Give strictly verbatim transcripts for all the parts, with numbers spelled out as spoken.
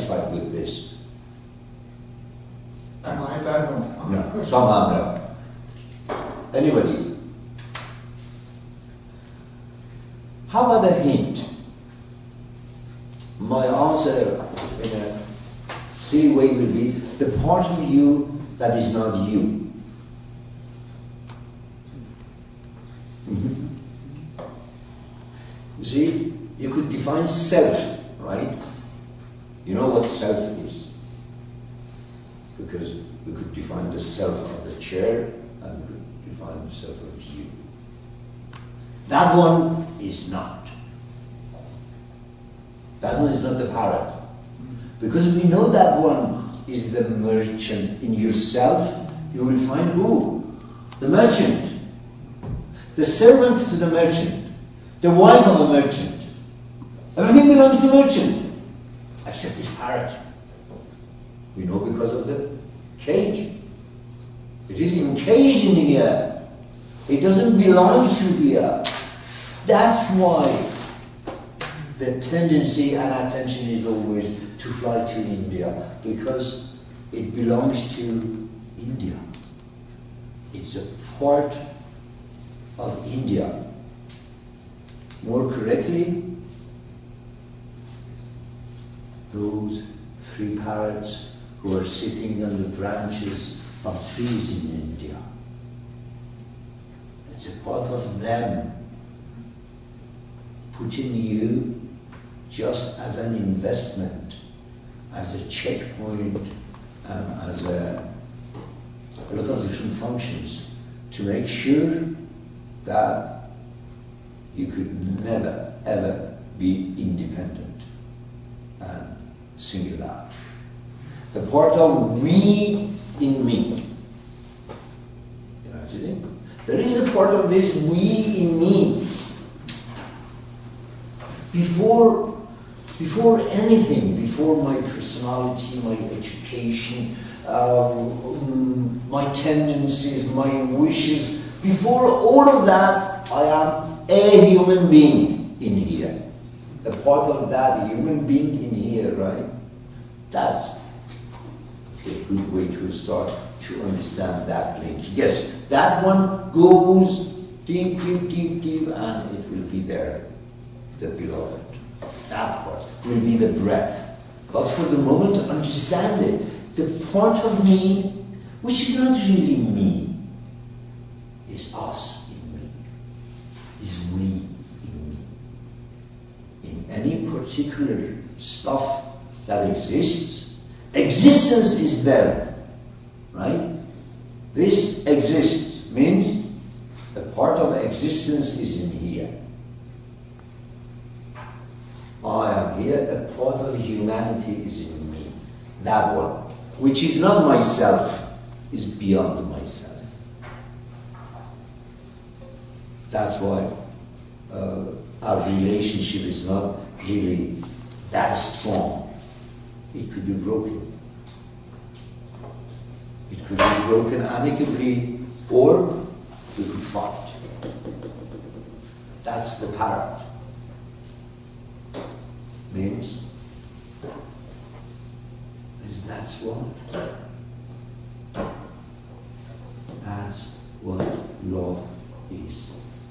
satisfied with this. And why is that one? No, somehow no. Anybody? How about a hint? My answer in a silly way will be the part of you that is not you. Mm-hmm. You see, you could define self, right? You know what self is. Because we could define the self of the chair and we could define the self of you. That one is not. That one is not the parrot. Because we know that one is the merchant in yourself, you will find who? The merchant. The servant to the merchant. The wife of a merchant. Everything belongs to the merchant. Except this parrot. We know because of the cage. It is encaged in here. It doesn't belong to here. That's why the tendency and attention is always to fly to India, because it belongs to India. It's a part of India. More correctly, those three parrots who are sitting on the branches of trees in India. It's a part of them putting you just as an investment, as a checkpoint, and as a, a lot of different functions to make sure that you could never, ever be independent and single out. The part of we in me. Imagine there is a part of this we in me. Before, before anything, before my personality, my education, um, my tendencies, my wishes, before all of that, I am a human being in here. A part of that human being in here, right? That's a good way to start to understand that link. Yes, that one goes deep, deep, deep, deep, and it will be there. The beloved. That part will be the breath. But for the moment, understand it. The part of me, which is not really me, is us in me, is we in me. In any particular stuff that exists, existence is there, right? This exists means a part of existence is in here. I am here, a part of humanity is in me. That one, which is not myself, is beyond myself. That's why uh, our relationship is not really that strong. It could be broken. It could be broken amicably, or we could fight. That's the parrot. Means, means that's what that's what love is.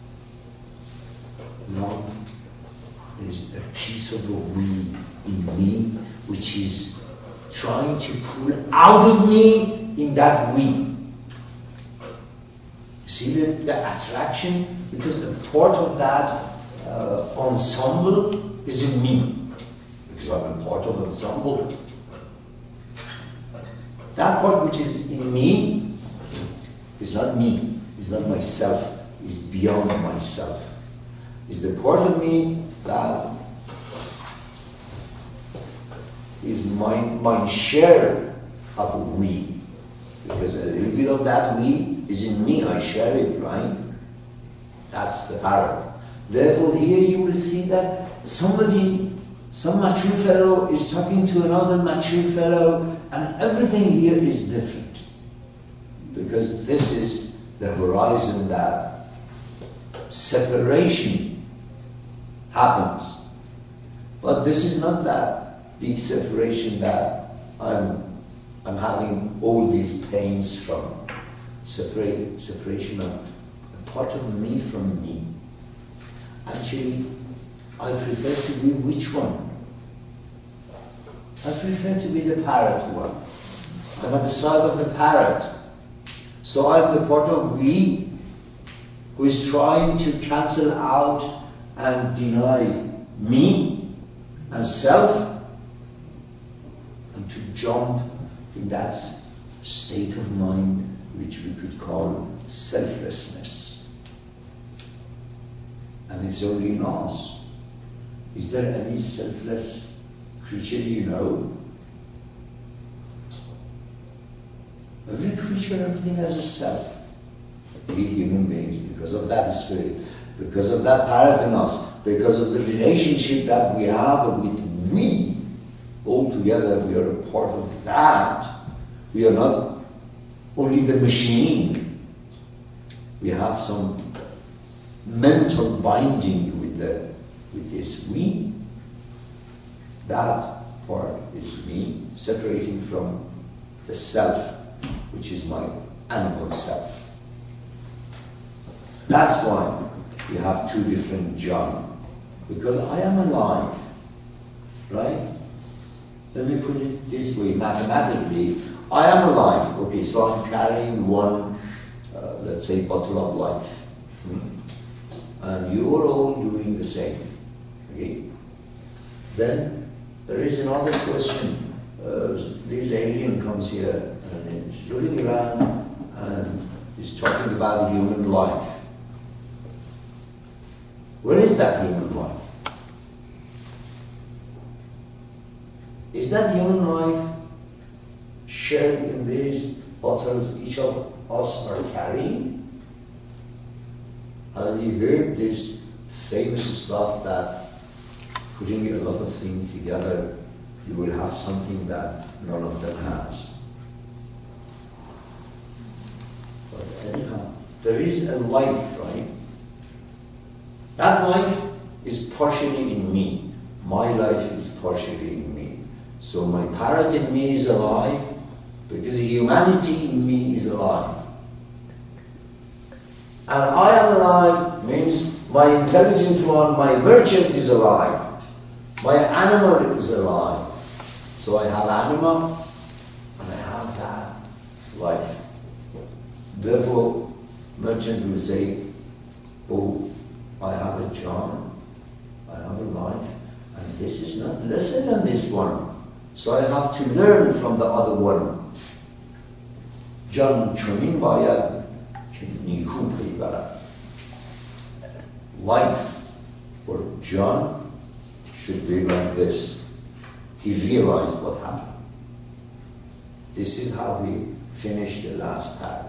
Love is a piece of the we in me which is trying to pull out of me in that we. See the, the attraction? Because a part of that uh, ensemble is in me. Because I'm a part of the ensemble. That part which is in me is not me, is not myself, is beyond myself. Is the part of me that is my, my share of we. Because a little bit of that we is in me, I share it, right? That's the parrot. Therefore here you will see that somebody, some mature fellow is talking to another mature fellow, and everything here is different. Because this is the horizon that separation happens. But this is not that. big separation that I'm, I'm having all these pains from. Separate, separation of a part of me from me. Actually, I prefer to be which one? I prefer to be the parrot one. I'm at the side of the parrot. So I'm the part of we who is trying to cancel out and deny me and self, and to jump in that state of mind which we could call selflessness. And it's only in us. Is there any selfless creature you know? Every creature, everything has a self. We human beings, because of that spirit, because of that parrot in us, because of the relationship that we have with we, all together we are a part of that. We are not only the machine. We have some mental binding with the with this we. That part is me, separating from the self, which is my animal self. That's why we have two different John. Because I am alive, right? Let me put it this way, mathematically, I am alive. Okay, so I'm carrying one, uh, let's say, bottle of life. Hmm? And you are all doing the same. Okay? Then there is another question. Uh, this alien comes here and is looking around and is talking about human life. Where is that human life? Is that human life shared in these bottles each of us are carrying? Have you heard this famous stuff that putting a lot of things together, you will have something that none of them has? But anyhow, there is a life, right? That life is partially in me. My life is partially in me. So my parrot in me is alive because the humanity in me is alive. And I am alive means my intelligent one, my merchant is alive. My animal is alive. So I have anima and I have that life. Therefore, merchant will say, oh, I have a John, I have a life, and this is not lesser than this one. So I have to learn from the other one. John چنین باید که نیکو پی برد. Life for John should be like this. He realized what happened. This is how we finished the last paragraph.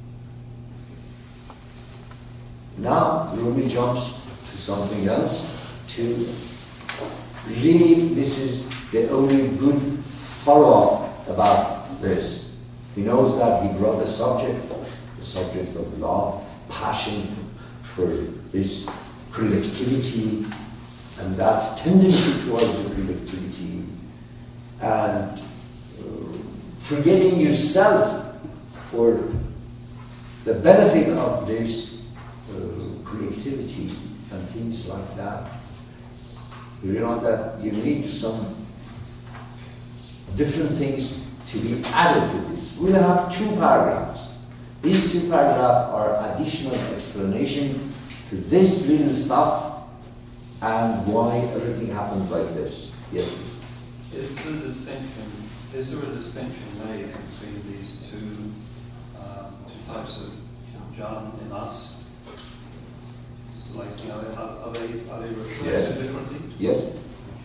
Now, Rumi jumps to something else. To really, this is the only good follow-up about this. He knows that he brought the subject, the subject of love, passion for, for this collectivity, and that tendency towards the collectivity, and uh, forgetting yourself for the benefit of this uh, collectivity and things like that. You know that you need some different things to be added to this. We'll have two paragraphs. These two paragraphs are additional explanation to this little stuff and why everything happens like this. Yes, please. Is the distinction, is there a distinction made between these two, uh, two types of John in us? Like, you know, are, are they are they referred yes. to differently? Yes.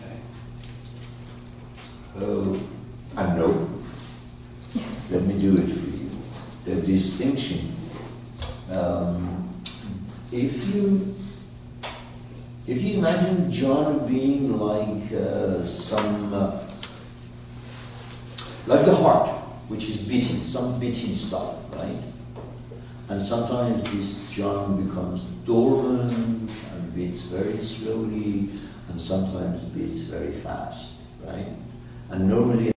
Okay. Uh, and no. Let me do it for you. The distinction. Um, if you if you imagine John being like uh, some uh, like the heart, which is beating, some beating stuff, right? And sometimes this John becomes dormant and beats very slowly, and sometimes beats very fast, right? and normally